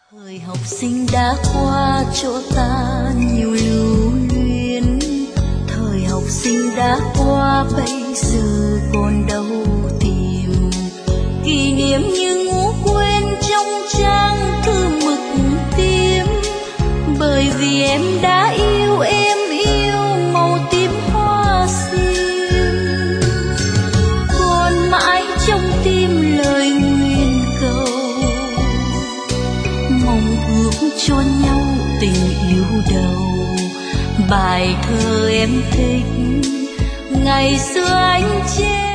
Thời học sinh đã qua chỗ ta nhiều lưu luyến, thời học sinh đã qua bây giờ còn đâu tìm kỷ niệm như ngủ quên trong trang thư mực tím, bởi vì em đã yêu màu tím hoa sim, còn mãi trong tim lời nguyện cầu mong ước cho nhau tình yêu đầu. Bài thơ em thích ngày xưa anh chê